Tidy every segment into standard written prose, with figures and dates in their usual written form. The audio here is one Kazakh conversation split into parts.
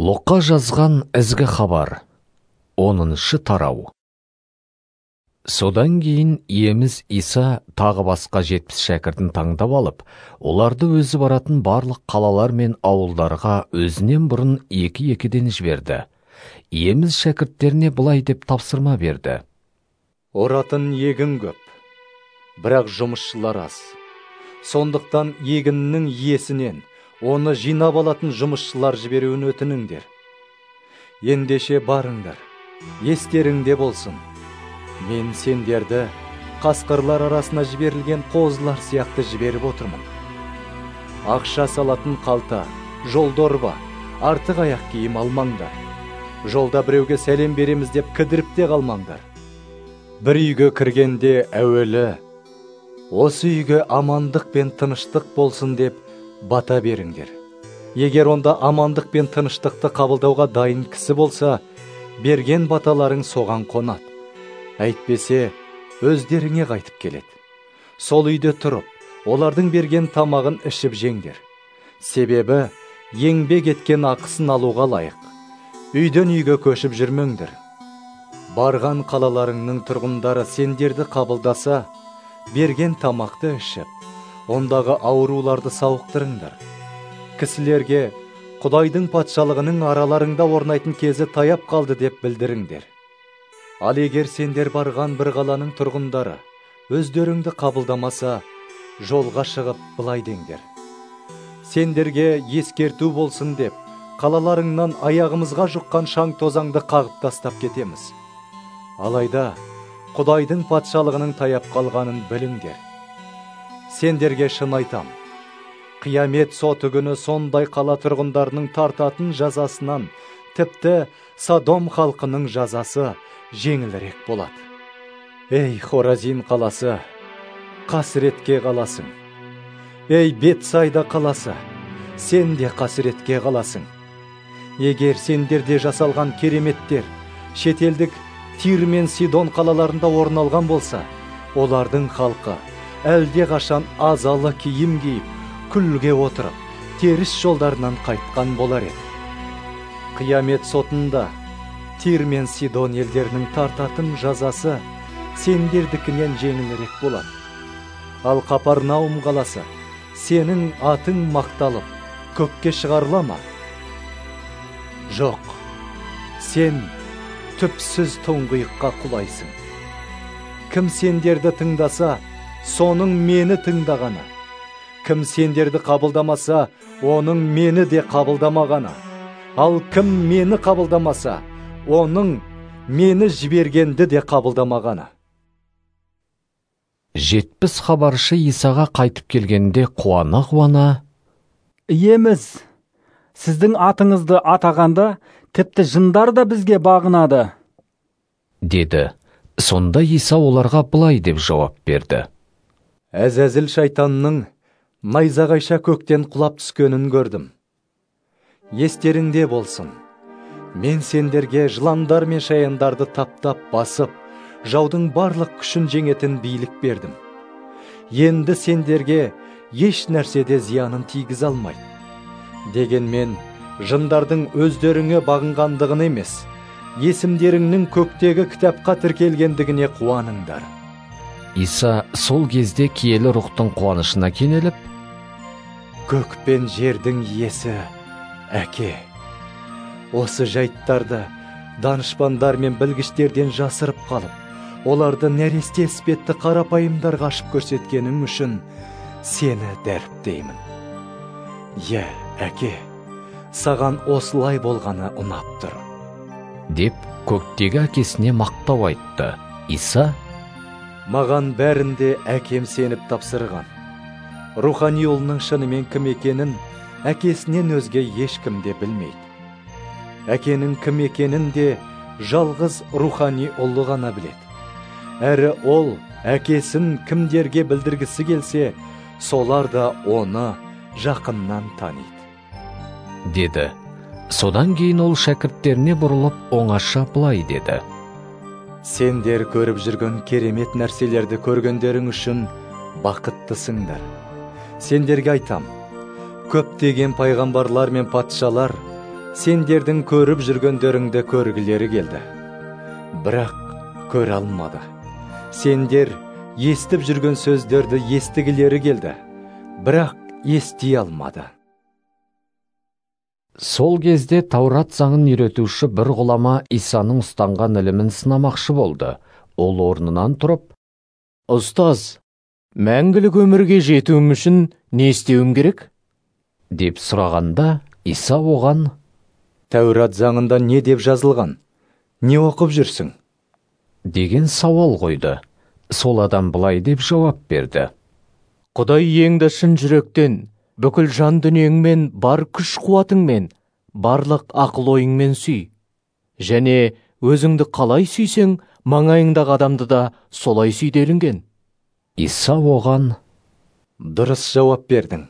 Луқа жазған ізгі хабар, 10-шы тарау. Содан кейін иеміз Иса тағы басқа 70 шәкіртін таңдап алып, оларды өзі баратын барлық қалалар мен ауылдарға өзінен бұрын екі-екіден жіберді. Иеміз шәкірттеріне былай деп тапсырма берді. Оратын егін көп, бірақ жұмысшылар аз. Сондықтан егіннің иесінен оны жинап алатын жұмысшылар жіберуін өтініңдер. Ендеше барыңдар, естеріңде болсын. Мен сендерді қасқырлар арасына жіберілген қозылар сияқты жіберіп отырмын. Ақша салатын қалта, жолдорба, артық аяқ киім алмаңдар. Жолда біреуге сәлем береміз деп кідіріп те қалмаңдар. Бір үйге кіргенде әуелі, осы үйге амандық пен тыныштық болсын деп бата беріңдер. Егер онда амандық пен тыныштықты қабылдауға дайын кісі болса, берген баталарың соған қонады. Әйтпесе, өздеріңе қайтып келеді. Сол үйде тұрып, олардың берген тамағын ішіп жеңдер. Себебі, еңбек еткен ақысын алуға лайық. Үйден үйге көшіп жүрмеңдер. Барған қалаларыңның тұрғындары сендерді қабылдаса, берген тамақты ішіп, ондағы ауруларды сауықтырыңдар. Кісілерге Құдайдың патшалығының араларыңда орнайтын кезі таяп қалды деп білдіріңдер. Ал егер сендер барған бір қаланың тұрғындары өздеріңді қабылдамаса, жолға шығып былай деңдер: сендерге ескерту болсын деп, қалаларыңнан аяғымызға жұққан шаң тозаңды қағып тастап кетеміз. Алайда, Құдайдың патшалығының таяп қалғанын біліңдер. Сендерге шын айтам, қиямет соты күні сондай қала тұрғындарының тартатын жазасынан тіпті Содом халқының жазасы жеңілірек болады. Ей Хоразин қаласы, қасіретке қаласың. Ей Бетсайда қаласы, сен де қасіретке қаласың. Егер сендерде жасалған кереметтер шетелдік Тир мен Сидон қалаларында орын алған болса, олардың халқы әлде қашан азалы киім киіп, күлге отырып, теріс жолдарынан қайтқан болар еді. Қиямет сотында Тир мен Сидон елдерінің тартатын жазасы сендердікінен жеңілірек болады. Ал Қапарнаум қаласы, сенің атың мақталып, көкке шығарыла ма? Жоқ, сен түпсіз тұңғиыққа құлайсың. Кім сендерді тыңдаса, соның мені тыңдағаны. Кім сендерді қабылдамаса, оның мені де қабылдамағаны. Ал кім мені қабылдамаса, оның мені жібергенді де қабылдамағаны. 70 хабаршы Исаға қайтып келгенде қуана-қуана: Иеміз, сіздің атыңызды атағанда, тіпті жындар да бізге бағынады, деді. Сонда Иса оларға былай деп жауап берді: Әзәзіл шайтанның найзағайша көктен құлап түскенін көрдім. Естеріңде болсын, мен сендерге жыландар мен шаяндарды таптап басып, жаудың барлық күшін жеңетін билік бердім. Енді сендерге еш нәрседе зиянын тигізе алмайды. Дегенмен, жындардың өздеріңе бағынғандығын емес, есімдеріңнің көктегі кітапқа тіркелгендігіне қуаныңдар. Иса сол кезде киелі рухтың қуанышына кенеліп: Көк пен жердің иесі, Әке, осы жайттарды данышпандар мен білгіштерден жасырып қалып, оларды нәресте іспетті қарапайымдарға ашып көрсеткенің үшін сені дәріптеймін. Е, Әке, саған осылай болғаны ұнап тұр, деп көктегі әкесіне мақтау айтты. Иса: маған бәрінде әкем сеніп тапсырған. Рухани ұлының шынымен кім екенін әкесінен өзге ешкім де білмейді. Әкенің кім екенін де жалғыз рухани ұлы ғана біледі. Әрі ол әкесін кімдерге білдіргісі келсе, солар да оны жақыннан таниды, деді. Содан кейін ол шәкірттеріне бұрылып оңаша былай деді: сендер көріп жүрген керемет нәрселерді көргендерің үшін бақыттысыңдар. Сендерге айтам, көптеген пайғамбарлар мен патшалар сендердің көріп жүргендеріңді көргілері келді, бірақ көре алмады. Сендер естіп жүрген сөздерді естігілері келді, бірақ ести алмады. Сол кезде Таурат заңын үйретуші бір ғұлама Исаның ұстанған ілімін сынамақшы болды. Ол орнынан тұрып: «Ұстаз, мәңгілік өмірге жетуім үшін не істеуім керек?» деп сұрағанда, Иса оған: «Тәурат заңында не деп жазылған? Не оқып жүрсің?» деген сауал қойды. Сол адам былай деп жауап берді: «Құдай еңді шын жүректен, бүкіл жан дүниеңмен, бар күш қуатыңмен, барлық ақыл ойыңмен сүй. Және өзіңді қалай сүйсең, маңайыңдағы адамды да солай сүй делінген». Иса оған: «Дұрыс жауап бердің.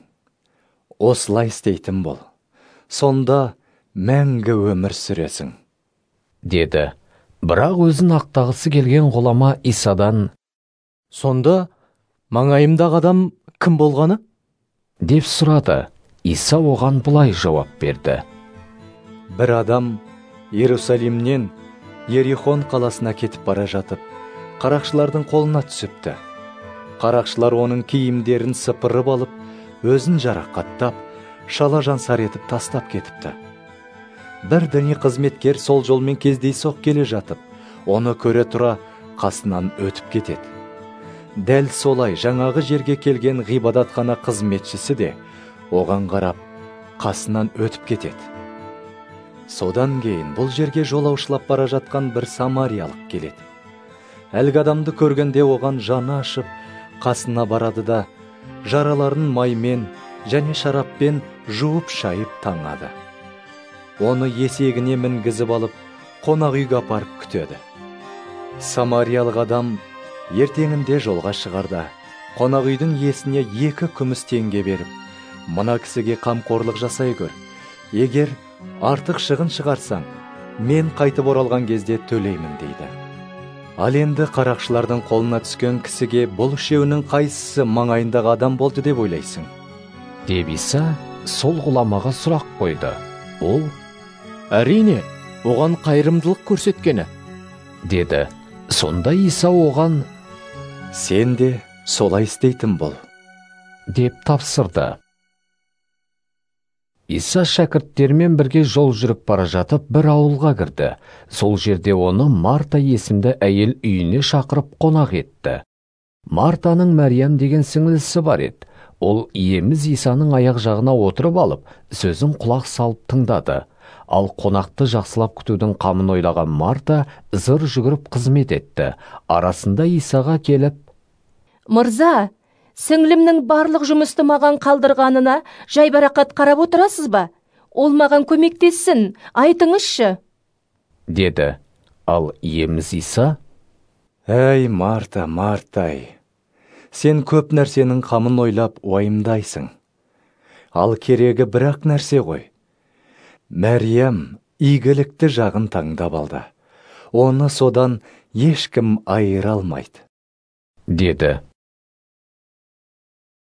Осылай істейтін бол. Сонда мәңгі өмір сүресің», деді. Бірақ өзін ақтағысы келген ғұлама Исадан: «Сонда маңайымдағы адам кім болғаны?» деп сұрады. Иса оған былай жауап берді: «Бір адам Иерусалимнен Ерихон қаласына кетіп бара жатып, қарақшылардың қолына түсіпті. Қарақшылар оның киімдерін сыпырып алып, өзін жарақаттап, шалажансар етіп тастап кетіпті. Бір діни қызметкер сол жолмен кездейсоқ келе жатып, оны көре тұра қасынан өтіп кетеді. Дәл солай жаңағы жерге келген ғибадатхана қызметшісі де оған қарап қасынан өтіп кетеді. Содан кейін бұл жерге жолаушылап бара жатқан бір самариялық келеді. Әлгі адамды көргенде оған жаны ашып, қасына барады да жараларын маймен және шараппен жуып шайып таңады. Оны есегіне мінгізіп алып, қонақ үйге апарып күтеді. Самариялық адам ертеңінде жолға шығарда, қонақ үйдің иесіне 2 күміс теңге беріп: «Мына кісіге қамқорлық жасай көр. Егер артық шығын шығарсаң, мен қайтып оралған кезде төлеймін» дейді. Ал енді қарақшылардың қолына түскен кісіге бұл үшеуінің қайсысы маңайындағы адам болды деп ойлайсың? деп Иса сол ғұламаға сұрақ қойды. Ол: «Әрине, оған қайырымдылық көрсеткені» деді. Сонда Иса оған: «Сен де солай істейтін бол» деп тапсырды. Иса шәкірттермен бірге жол жүріп бара жатып, бір ауылға кірді. Сол жерде оны Марта есімді әйел үйіне шақырып қонақ етті. Мартаның Мәриям деген сіңлісі бар еді. Ол иеміз Исаның аяқ жағына отырып алып, сөзін құлақ салып тыңдады. Ал қонақты жақсылап күтудің қамын ойлаған Марта зыр жүгіріп қызмет етті. Арасында Исаға келіп: «Мырза, сіңлімнің барлық жұмысты маған қалдырғанына жайбарақат қарап отырасыз ба? Ол маған көмектессін, айтыңызшы» деді. Ал иеміз Иса: «Әй Марта, Мартай, сен көп нәрсенің қамын ойлап уайымдайсың. Ал керегі бір-ақ нәрсе ғой. Мәриям игілікті жағын таңдап алды. Оны содан ешкім айыра алмайды» деді.